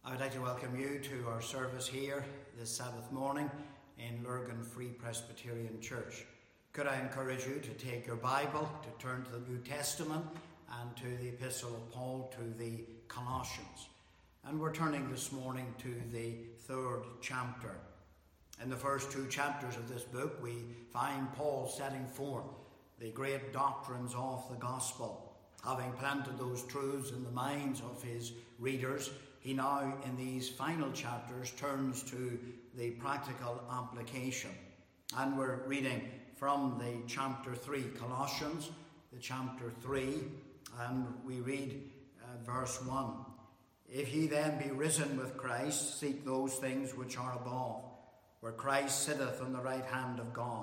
I would like to welcome you to our service here this Sabbath morning in Lurgan Free Presbyterian Church. Could I encourage you to take your Bible, to turn to the New Testament and to the Epistle of Paul to the Colossians. And we're turning this morning to the 3rd chapter. In the first 2 chapters of this book, we find Paul setting forth the great doctrines of the gospel. Having planted those truths in the minds of his readers, he now, in these final chapters, turns to the practical application. And we're reading from the chapter 3, Colossians, the chapter 3, and we read verse 1. If ye then be risen with Christ, seek those things which are above, where Christ sitteth on the right hand of God.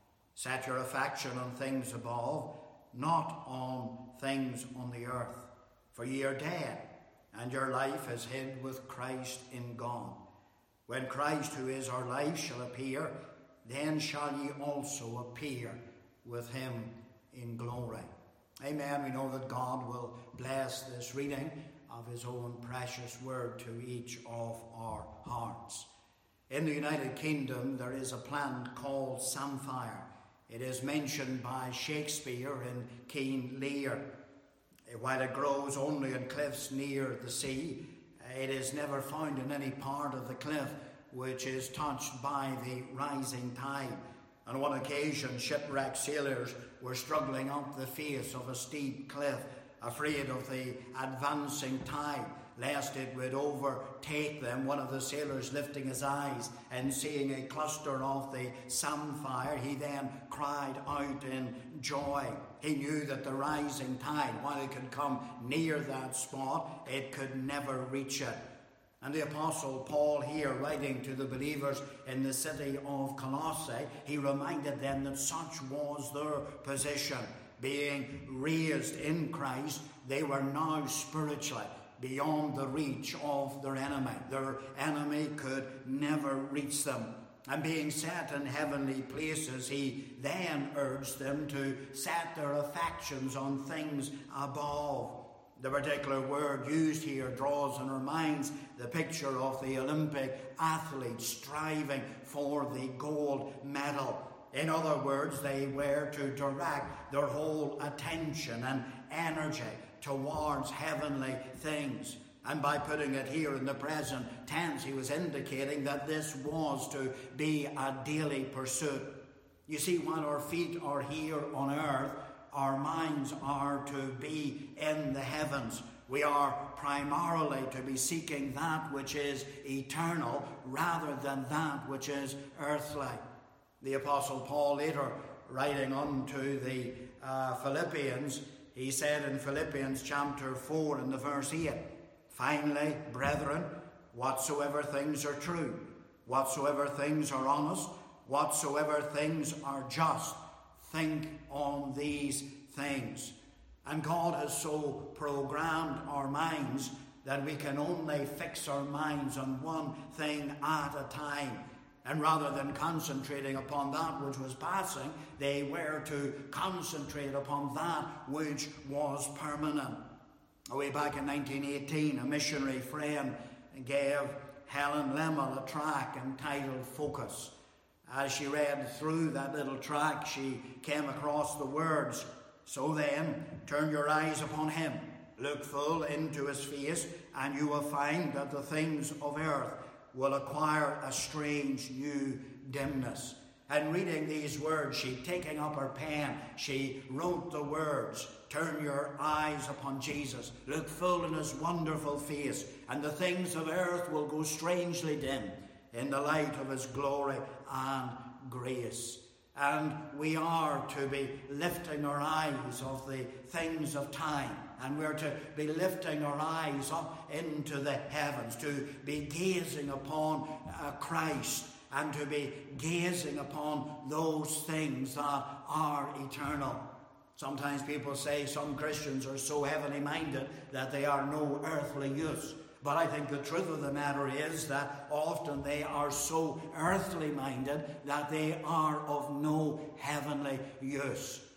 Set your affection on things above, not on things on the earth. For ye are dead, and your life is hid with Christ in God. When Christ, who is our life, shall appear, then shall ye also appear with him in glory. Amen. We know that God will bless this reading of his own precious word to each of our hearts. In the United Kingdom, there is a plant called samphire. It is mentioned by Shakespeare in King Lear. While it grows only in cliffs near the sea, it is never found in any part of the cliff which is touched by the rising tide. On one occasion, shipwrecked sailors were struggling up the face of a steep cliff, afraid of the advancing tide, lest it would overtake them. One of the sailors, lifting his eyes and seeing a cluster of the samphire, he then cried out in joy. He knew that the rising tide, while it could come near that spot, it could never reach it. And the Apostle Paul here, writing to the believers in the city of Colossae, he reminded them that such was their position. Being raised in Christ, they were now spiritually beyond the reach of their enemy. Their enemy could never reach them. And being set in heavenly places, he then urged them to set their affections on things above. The particular word used here draws in our minds the picture of the Olympic athletes striving for the gold medal. In other words, they were to direct their whole attention and energy towards heavenly things. And by putting it here in the present tense, he was indicating that this was to be a daily pursuit. You see, while our feet are here on earth, our minds are to be in the heavens. We are primarily to be seeking that which is eternal rather than that which is earthly. The Apostle Paul, later writing unto the Philippians, he said in Philippians chapter 4 and the verse 8, Finally, brethren, whatsoever things are true, whatsoever things are honest, whatsoever things are just, think on these things. And God has so programmed our minds that we can only fix our minds on one thing at a time. And rather than concentrating upon that which was passing, they were to concentrate upon that which was permanent. Way back in 1918, a missionary friend gave Helen Lemmel a tract entitled Focus. As she read through that little tract, she came across the words, So then, turn your eyes upon him, look full into his face, and you will find that the things of earth will acquire a strange new dimness. And reading these words, she, taking up her pen, she wrote the words, Turn your eyes upon Jesus, look full in his wonderful face, and the things of earth will go strangely dim in the light of his glory and grace. And we are to be lifting our eyes of the things of time, and we're to be lifting our eyes up into the heavens, to be gazing upon Christ, and to be gazing upon those things that are eternal. Sometimes people say some Christians are so heavenly minded that they are no earthly use. But I think the truth of the matter is that often they are so earthly minded that they are of no heavenly use.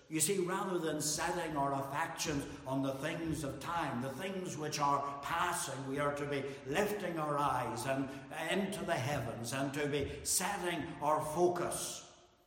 You see, rather than setting our affections on the things of time, the things which are passing, we are to be lifting our eyes and into the heavens and to be setting our focus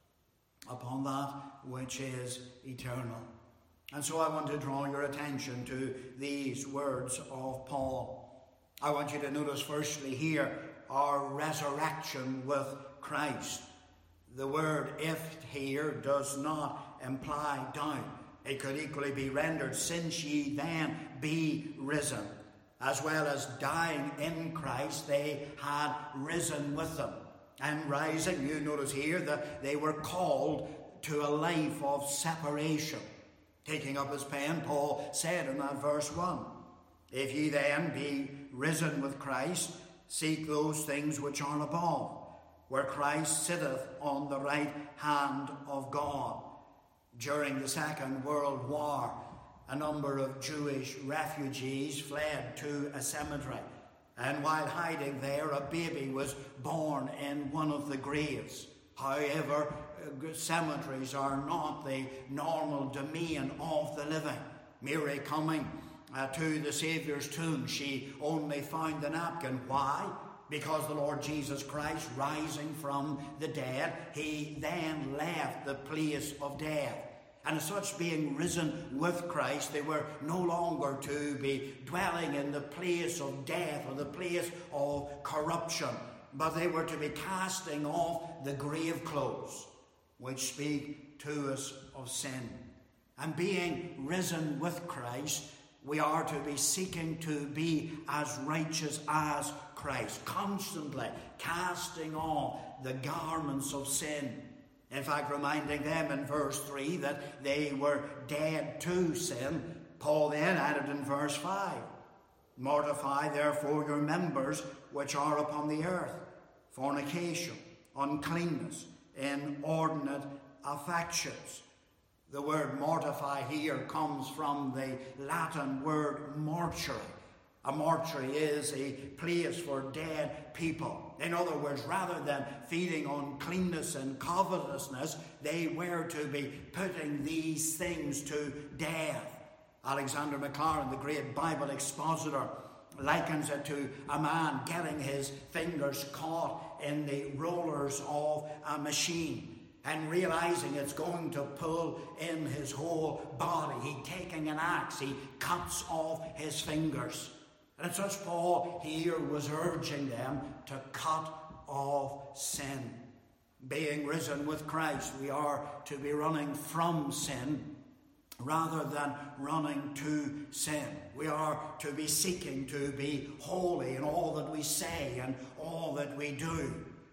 upon that which is eternal. And so I want to draw your attention to these words of Paul. I want you to notice firstly here our resurrection with Christ. The word "if" here does not imply down. It could equally be rendered, since ye then be risen. As well as dying in Christ, they had risen with them. And rising, you notice here that they were called to a life of separation. Taking up his pen, Paul said in that verse 1, if ye then be risen with Christ, seek those things which are above, where Christ sitteth on the right hand of God. During the Second World War, a number of Jewish refugees fled to a cemetery, and while hiding there, a baby was born in one of the graves. However, cemeteries are not the normal domain of the living. Mary coming to the Saviour's tomb, she only found the napkin. Why? Because the Lord Jesus Christ, rising from the dead, he then left the place of death. And as such, being risen with Christ, they were no longer to be dwelling in the place of death or the place of corruption, but they were to be casting off the grave clothes, which speak to us of sin. And being risen with Christ, we are to be seeking to be as righteous as Christ, constantly casting off the garments of sin. In fact, reminding them in verse 3 that they were dead to sin. Paul then added in verse 5, mortify therefore your members which are upon the earth, fornication, uncleanness, inordinate affections. The word mortify here comes from the Latin word mortuary. A mortuary is a place for dead people. In other words, rather than feeding on cleanness and covetousness, they were to be putting these things to death. Alexander Maclaren, the great Bible expositor, likens it to a man getting his fingers caught in the rollers of a machine and realizing it's going to pull in his whole body. He taking an axe, he cuts off his fingers. And such Paul here was urging them to cut off sin. Being risen with Christ, we are to be running from sin rather than running to sin. We are to be seeking to be holy in all that we say and all that we do.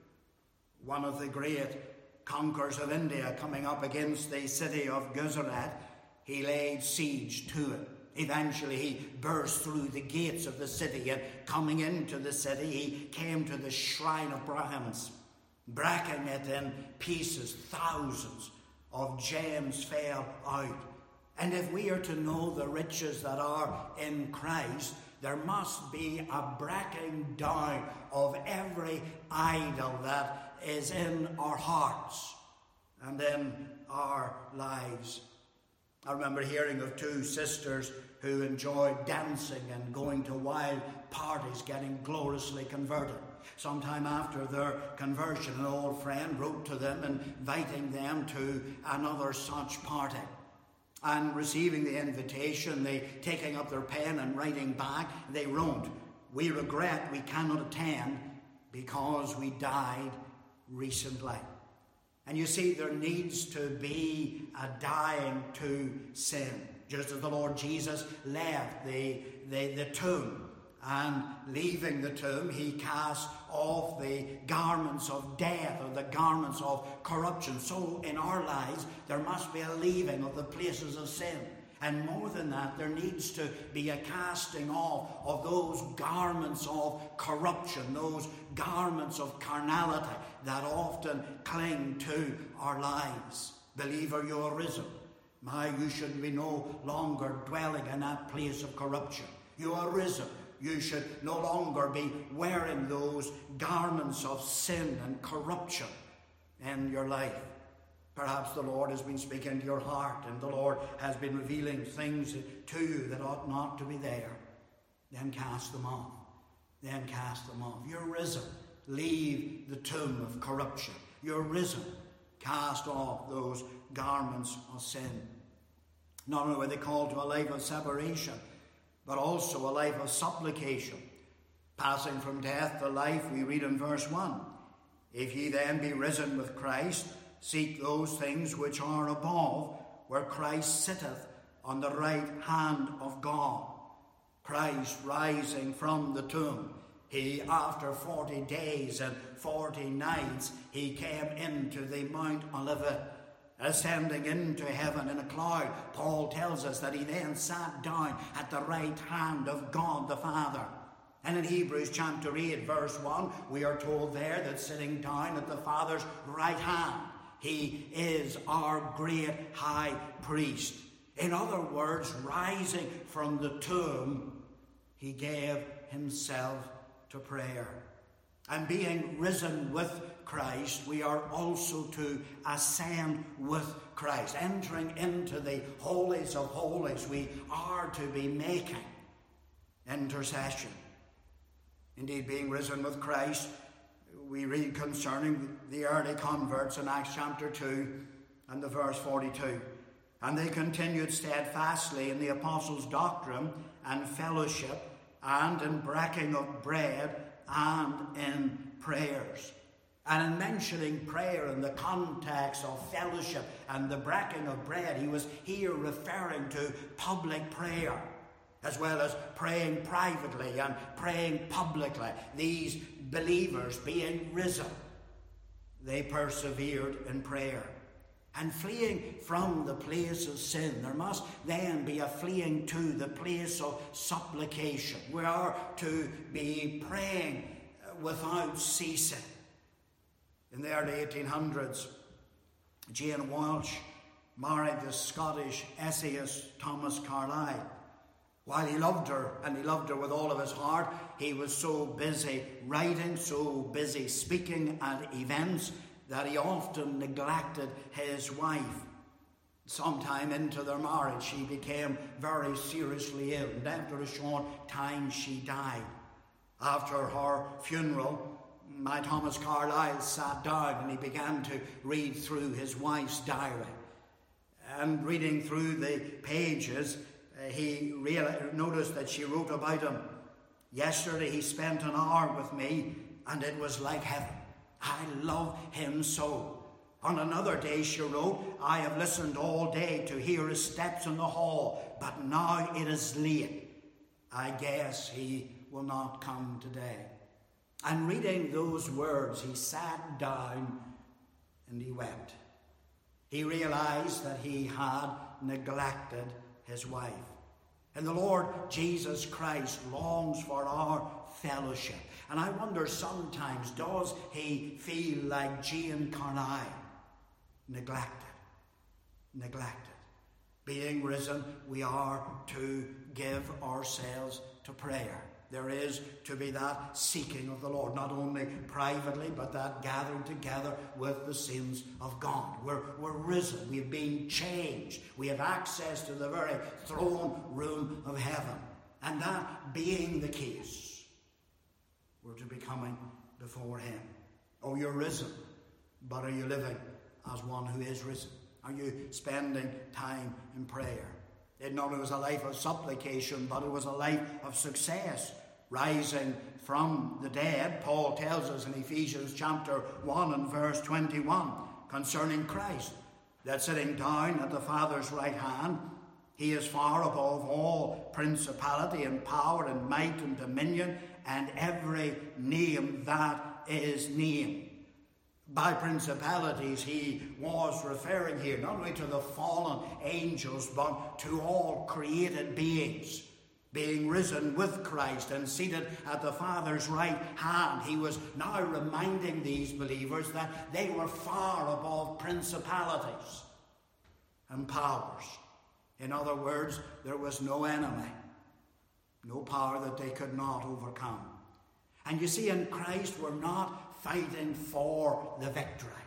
One of the great conquerors of India, coming up against the city of Gujarat, he laid siege to it. Eventually he burst through the gates of the city, and coming into the city he came to the shrine of Brahmins, breaking it in pieces. Thousands of gems fell out. And if we are to know the riches that are in Christ, there must be a breaking down of every idol that is in our hearts and in our lives. I remember hearing of two sisters who enjoyed dancing and going to wild parties, getting gloriously converted. Sometime after their conversion, an old friend wrote to them inviting them to another such party. And receiving the invitation, they, taking up their pen and writing back, they wrote, we regret we cannot attend because we died recently. And you see, there needs to be a dying to sin. Just as the Lord Jesus left the tomb, and leaving the tomb, he cast off the garments of death or the garments of corruption. So in our lives, there must be a leaving of the places of sin. And more than that, there needs to be a casting off of those garments of corruption, those garments of carnality that often cling to our lives. Believer, you are risen. You should be no longer dwelling in that place of corruption. You are risen. You should no longer be wearing those garments of sin and corruption in your life. Perhaps the Lord has been speaking to your heart, and the Lord has been revealing things to you that ought not to be there. Then cast them off. Then cast them off. You're risen. Leave the tomb of corruption. You're risen. Cast off those garments of sin. Not only were they called to a life of separation, but also a life of supplication. Passing from death to life, we read in verse 1, "If ye then be risen with Christ, seek those things which are above, where Christ sitteth on the right hand of God." Christ rising from the tomb. He, after 40 days and 40 nights, he came into the Mount Olivet, ascending into heaven in a cloud. Paul tells us that he then sat down at the right hand of God the Father. And in Hebrews chapter 8, verse 1, we are told there that sitting down at the Father's right hand, he is our great high priest. In other words, rising from the tomb, he gave himself to prayer. And being risen with Christ, we are also to ascend with Christ. Entering into the holies of holies, we are to be making intercession. Indeed, being risen with Christ, we read concerning the early converts in Acts chapter 2 and the verse 42. "And they continued steadfastly in the apostles' doctrine and fellowship, and in breaking of bread, and in prayers." And in mentioning prayer in the context of fellowship and the breaking of bread, he was here referring to public prayer, as well as praying privately and praying publicly. These believers, being risen, they persevered in prayer. And fleeing from the place of sin, there must then be a fleeing to the place of supplication. We are to be praying without ceasing. In the early 1800s, Jane Walsh married the Scottish essayist Thomas Carlyle. While he loved her, and he loved her with all of his heart, he was so busy writing, so busy speaking at events, that he often neglected his wife. Sometime into their marriage, she became very seriously ill, and after a short time she died. After her funeral, my Thomas Carlyle sat down and he began to read through his wife's diary. And reading through the pages, he noticed that she wrote about him. "Yesterday he spent an hour with me, and it was like heaven. I love him so." On another day she wrote, "I have listened all day to hear his steps in the hall, but now it is late. I guess he will not come today." And reading those words, he sat down and he wept. He realized that he had neglected his wife. And the Lord Jesus Christ longs for our fellowship. And I wonder sometimes, does he feel like Jane Carlyle? Neglected. Being risen, we are to give ourselves to prayer. There is to be that seeking of the Lord, not only privately, but that gathering together with the saints of God. We're risen. We've been changed. We have access to the very throne room of heaven. And that being the case, we're to be coming before him. Oh, you're risen, but are you living as one who is risen? Are you spending time in prayer? It not only was a life of supplication, but it was a life of success. Rising from the dead, Paul tells us in Ephesians chapter 1 and verse 21 concerning Christ, that sitting down at the Father's right hand, he is far above all principality and power and might and dominion and every name that is named. By principalities, he was referring here not only to the fallen angels, but to all created beings. Being risen with Christ and seated at the Father's right hand, he was now reminding these believers that they were far above principalities and powers. In other words, there was no enemy, no power that they could not overcome. And you see, in Christ, we're not fighting for the victory,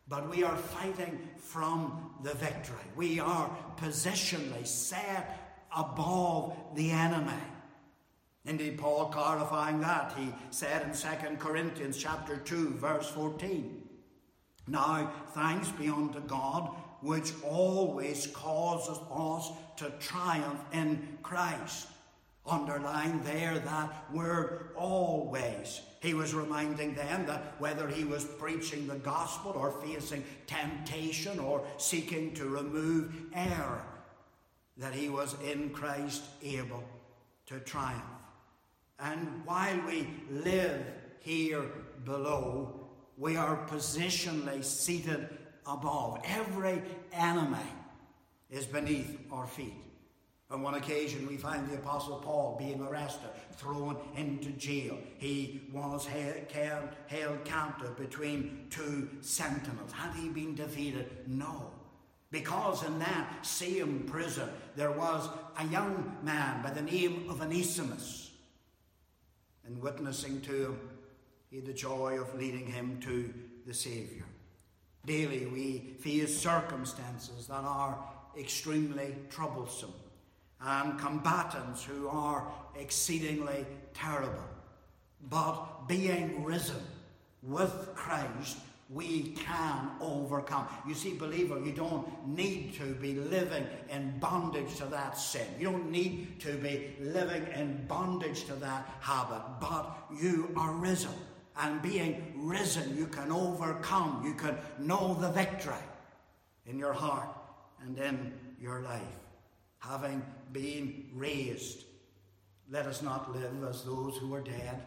but we are fighting from the victory. We are positionally set above the enemy. Indeed, Paul clarifying that, he said in 2 Corinthians chapter 2, verse 14, "Now thanks be unto God, which always causes us to triumph in Christ." Underline there that word always. He was reminding them that whether he was preaching the gospel or facing temptation or seeking to remove error, that he was in Christ able to triumph. And while we live here below, we are positionally seated above. Every enemy is beneath our feet. On one occasion, we find the Apostle Paul being arrested, thrown into jail. He was held captive between two sentinels. Had he been defeated? No. Because in that same prison, there was a young man by the name of Onesimus. And witnessing to him, he had the joy of leading him to the Saviour. Daily we face circumstances that are extremely troublesome, and combatants who are exceedingly terrible. But being risen with Christ, we can overcome. You see, believer, you don't need to be living in bondage to that sin. You don't need to be living in bondage to that habit. But you are risen. And being risen, you can overcome. You can know the victory in your heart and in your life. Having been raised, let us not live as those who are dead,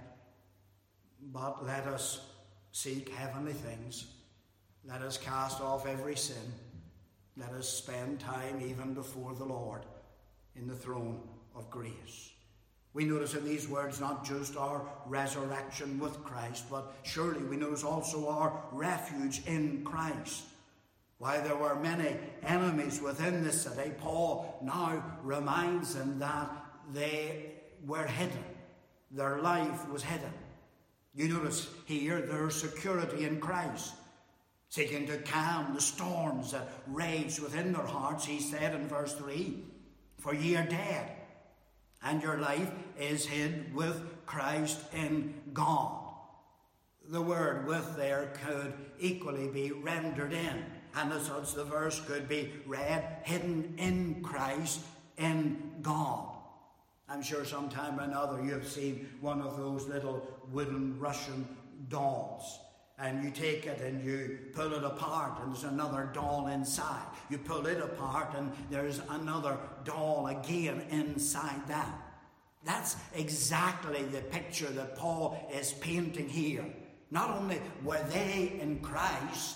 but let us seek heavenly things. Let us cast off every sin. Let us spend time even before the Lord in the throne of grace. We notice in these words not just our resurrection with Christ, but surely we notice also our refuge in Christ. While there were many enemies within the city, Paul now reminds them that they were hidden. Their life was hidden. You notice here their security in Christ. Seeking to calm the storms that raged within their hearts, he said in verse 3, "For ye are dead, and your life is hid with Christ in God." The word "with" there could equally be rendered "in." And as such, the verse could be read, "hidden in Christ in God." I'm sure sometime or another you have seen one of those little wooden Russian dolls. And you take it and you pull it apart and there's another doll inside. You pull it apart and there's another doll again inside that. That's exactly the picture that Paul is painting here. Not only were they in Christ,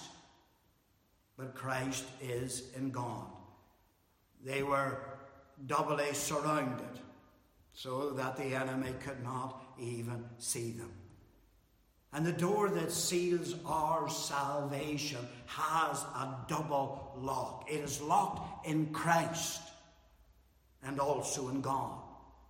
but Christ is in God. They were doubly surrounded so that the enemy could not even see them. And the door that seals our salvation has a double lock. It is locked in Christ and also in God.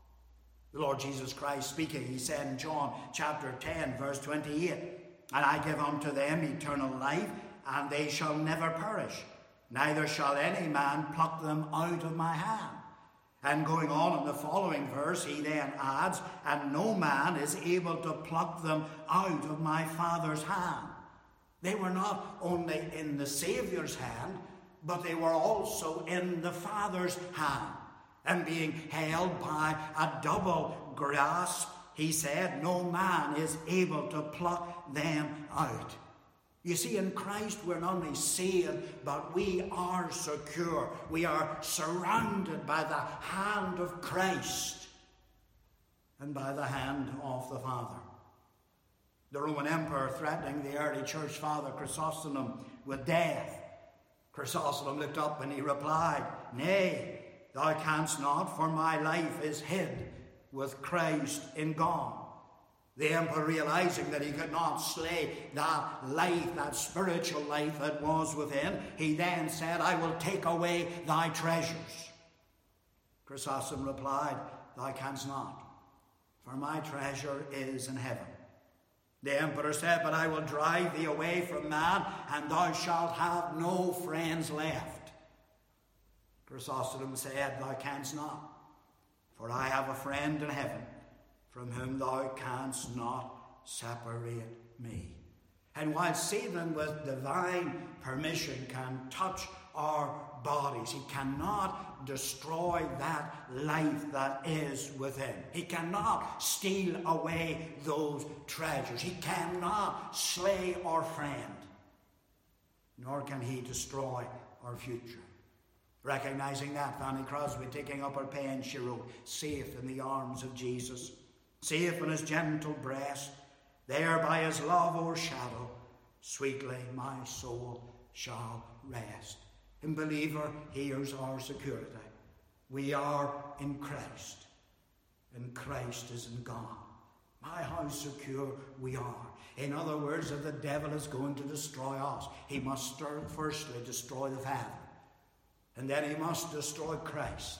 The Lord Jesus Christ speaking, he said in John chapter 10, verse 28, "And I give unto them eternal life, and they shall never perish, neither shall any man pluck them out of my hand." And going on in the following verse, he then adds, "And no man is able to pluck them out of my Father's hand." They were not only in the Saviour's hand, but they were also in the Father's hand. And being held by a double grasp, he said, no man is able to pluck them out. You see, in Christ we're not only saved, but we are secure. We are surrounded by the hand of Christ and by the hand of the Father. The Roman Emperor threatening the early church father Chrysostom with death. Chrysostom looked up and he replied, "Nay, thou canst not, for my life is hid with Christ in God." The emperor, realizing that he could not slay that life, that spiritual life that was within, he then said, "I will take away thy treasures." Chrysostom replied, "Thou canst not, for my treasure is in heaven." The emperor said, "But I will drive thee away from man, and thou shalt have no friends left." Chrysostom said, "Thou canst not, for I have a friend in heaven, from whom thou canst not separate me." And while Satan, with divine permission, can touch our bodies, he cannot destroy that life that is within. He cannot steal away those treasures. He cannot slay our friend, nor can he destroy our future. Recognizing that, Fanny Crosby, taking up her pen, she wrote, "Safe in the arms of Jesus, safe in his gentle breast, there by his love o'ershadow, sweetly my soul shall rest." And believer, here's our security. We are in Christ, and Christ is in God. My, how secure we are. In other words, if the devil is going to destroy us, he must firstly destroy the Father, and then he must destroy Christ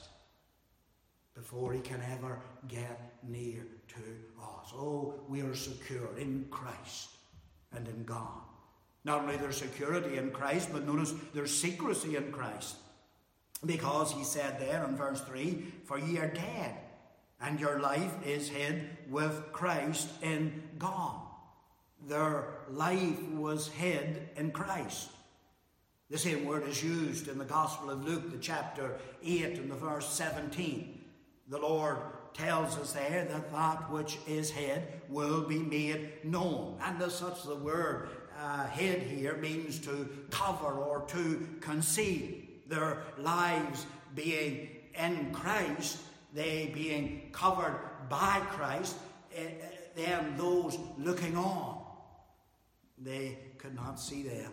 before he can ever get near to us. Oh, we are secure in Christ and in God. Not only there's security in Christ, but notice there's secrecy in Christ. Because he said there in verse 3, "For ye are dead, and your life is hid with Christ in God." Their life was hid in Christ. The same word is used in the Gospel of Luke, the chapter 8 and the verse 17. The Lord tells us there that that which is hid will be made known. And as such, the word hid here means to cover or to conceal. Their lives being in Christ, they being covered by Christ, then those looking on, they could not see them.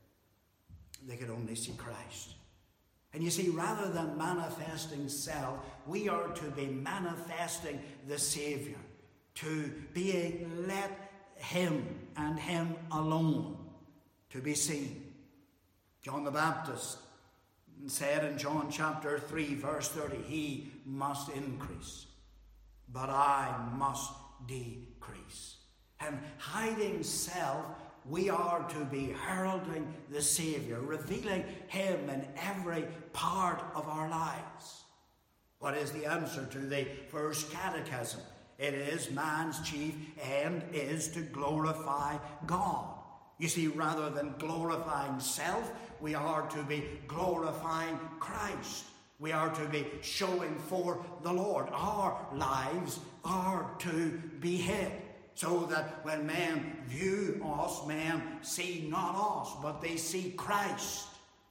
They could only see Christ. And you see, rather than manifesting self, we are to be manifesting the Saviour, to be let him and him alone to be seen. John the Baptist said in John chapter 3 verse 30, "He must increase, but I must decrease." And hiding self, we are to be heralding the Saviour, revealing him in every part of our lives. What is the answer to the first catechism? It is man's chief end is to glorify God. You see, rather than glorifying self, we are to be glorifying Christ. We are to be showing forth the Lord. Our lives are to be hid, so that when men view us, men see not us, but they see Christ,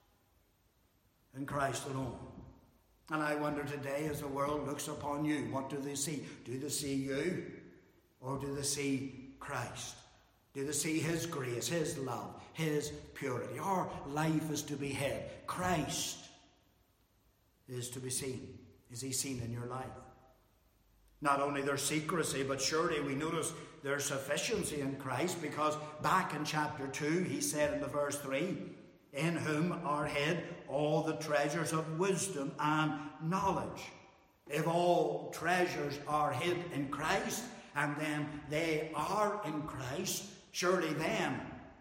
and Christ alone. And I wonder today, as the world looks upon you, what do they see? Do they see you, or do they see Christ? Do they see his grace, his love, his purity? Our life is to be hid. Christ is to be seen. Is he seen in your life? Not only their secrecy, but surely we notice their sufficiency in Christ, because back in chapter 2, he said in the verse 3, "In whom are hid all the treasures of wisdom and knowledge." If all treasures are hid in Christ, and then they are in Christ, surely then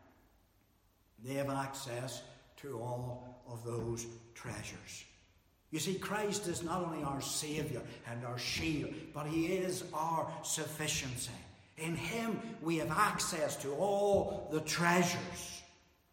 they have access to all of those treasures. You see, Christ is not only our Saviour and our shield, but he is our sufficiency. In him we have access to all the treasures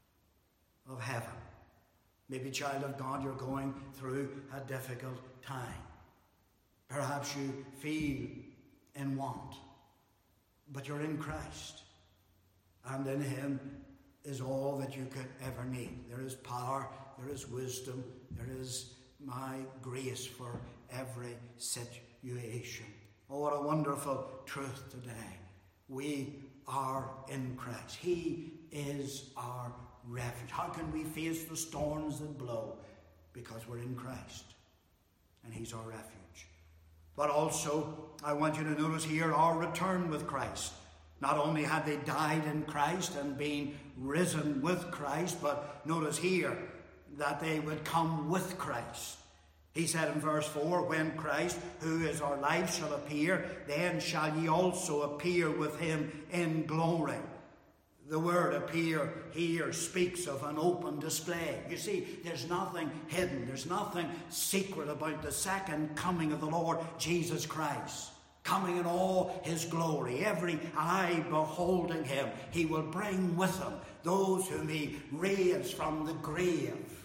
of heaven. Maybe, child of God, you're going through a difficult time. Perhaps you feel in want, but you're in Christ, and in him is all that you could ever need. There is power, there is wisdom, there is my grace for every situation. Oh, what a wonderful truth today. We are in Christ. He is our refuge. How can we face the storms that blow? Because we're in Christ, and he's our refuge. But also, I want you to notice here our return with Christ. Not only had they died in Christ and been risen with Christ, but notice here that they would come with Christ. He said in verse 4, when Christ, who is our life, shall appear, then shall ye also appear with him in glory. The word appear here speaks of an open display. You see, there's nothing hidden. There's nothing secret about the second coming of the Lord Jesus Christ. Coming in all his glory, every eye beholding him. He will bring with him those whom he raised from the grave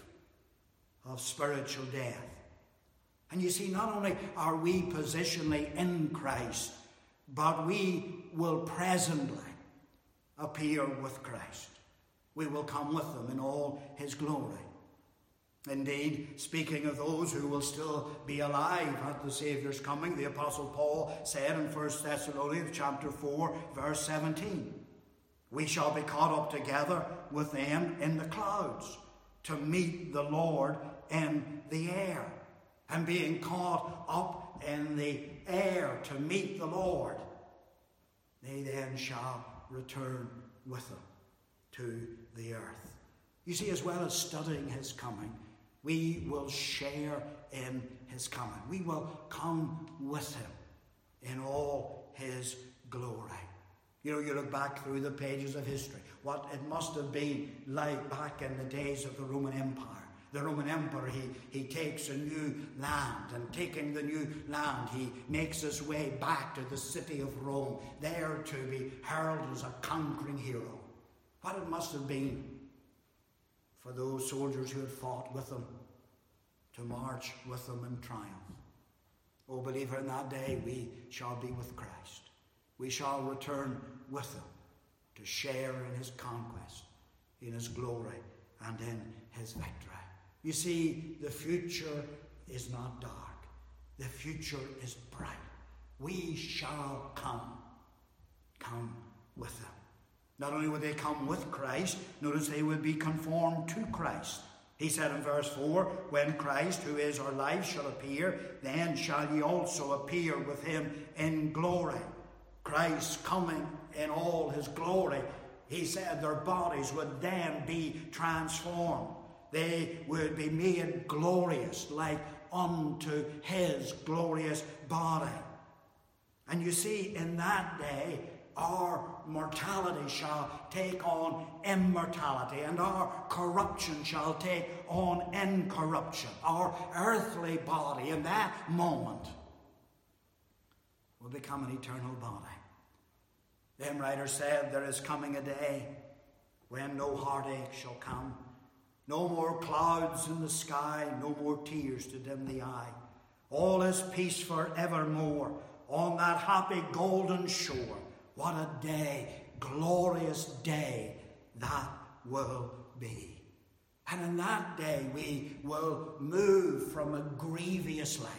of spiritual death. And you see, not only are we positionally in Christ, but we will presently appear with Christ. We will come with him in all his glory. Indeed, speaking of those who will still be alive at the Saviour's coming, the Apostle Paul said in 1 Thessalonians chapter 4, verse 17, we shall be caught up together with them in the clouds to meet the Lord in the air. And being caught up in the air to meet the Lord, they then shall return with him to the earth. You see, as well as studying his coming, we will share in his coming. We will come with him in all his glory. You know, you look back through the pages of history, what it must have been like back in the days of the Roman Empire. The Roman Emperor, he takes a new land, and taking the new land, he makes his way back to the city of Rome, there to be heralded as a conquering hero. What it must have been for those soldiers who had fought with him, to march with them in triumph. Oh, believer, in that day we shall be with Christ. We shall return with him to share in his conquest, in his glory, and in his victory. You see, the future is not dark. The future is bright. We shall come with him. Not only will they come with Christ, notice they will be conformed to Christ. He said in verse 4, when Christ, who is our life, shall appear, then shall ye also appear with him in glory. Christ coming in all his glory, he said their bodies would then be transformed. They would be made glorious, like unto his glorious body. And you see, in that day, our mortality shall take on immortality, and our corruption shall take on incorruption. Our earthly body in that moment will become an eternal body. The hymn writer said, there is coming a day when no heartache shall come, no more clouds in the sky, no more tears to dim the eye. All is peace for evermore on that happy golden shore. What a day, glorious day that will be. And in that day we will move from a grievous life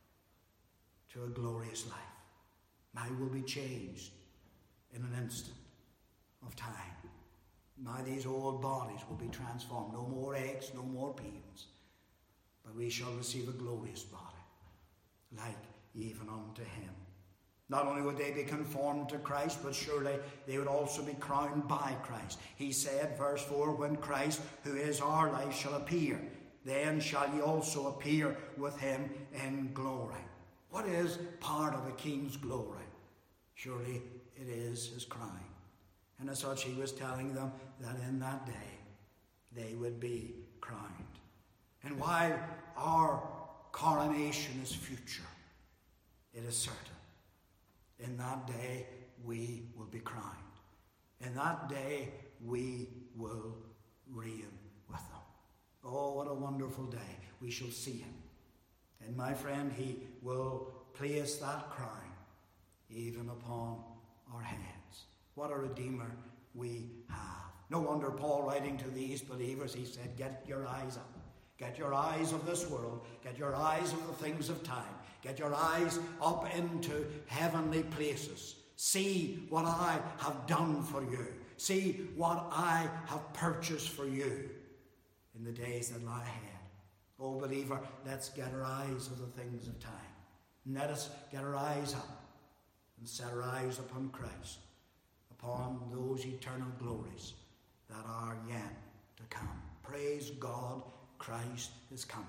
to a glorious life. Now will be changed in an instant of time. Now these old bodies will be transformed. No more aches, no more pains. But we shall receive a glorious body, like even unto him. Not only would they be conformed to Christ, but surely they would also be crowned by Christ. He said, verse 4, when Christ, who is our life, shall appear, then shall ye also appear with him in glory. What is part of a king's glory? Surely it is his crown. And as such, he was telling them that in that day they would be crowned. And while our coronation is future, it is certain. In that day we will be crowned. In that day we will reign with him. Oh, what a wonderful day. We shall see him. And my friend, he will place that crown even upon our heads. What a Redeemer we have. No wonder Paul, writing to these believers, he said, get your eyes up. Get your eyes of this world. Get your eyes of the things of time. Get your eyes up into heavenly places. See what I have done for you. See what I have purchased for you in the days that lie ahead. Oh, believer, let's get our eyes of the things of time. Let us get our eyes up and set our eyes upon Christ, upon those eternal glories that are yet to come. Praise God, Christ is coming.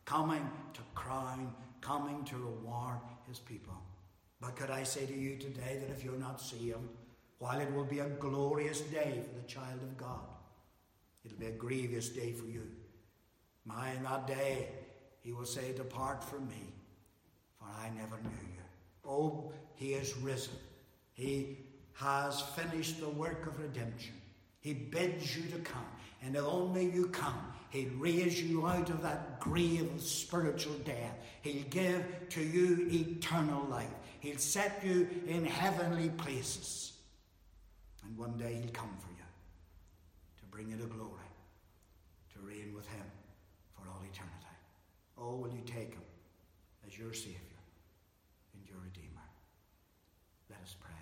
coming to crown, coming to reward his people. But could I say to you today that if you're not saved, while it will be a glorious day for the child of God, it'll be a grievous day for you. In that day, he will say, depart from me, for I never knew you. Oh, he is risen. He has finished the work of redemption. He bids you to come. And if only you come, he'll raise you out of that grave of spiritual death. He'll give to you eternal life. He'll set you in heavenly places. And one day he'll come for you to bring you to glory, to reign with him for all eternity. Oh, will you take him as your Saviour and your Redeemer? Let us pray.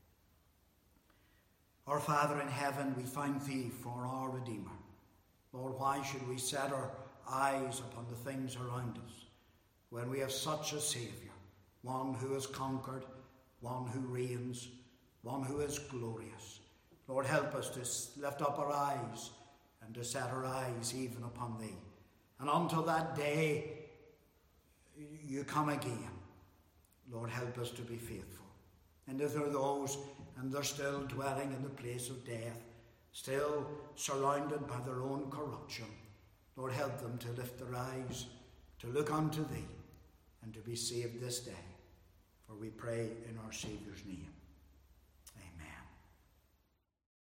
Our Father in heaven, we thank thee for our Redeemer. Lord, why should we set our eyes upon the things around us when we have such a Saviour, one who has conquered, one who reigns, one who is glorious? Lord, help us to lift up our eyes and to set our eyes even upon thee. And until that day you come again, Lord, help us to be faithful. And if there are those, and they're still dwelling in the place of death, still surrounded by their own corruption, Lord, help them to lift their eyes, to look unto thee, and to be saved this day. For we pray in our Saviour's name.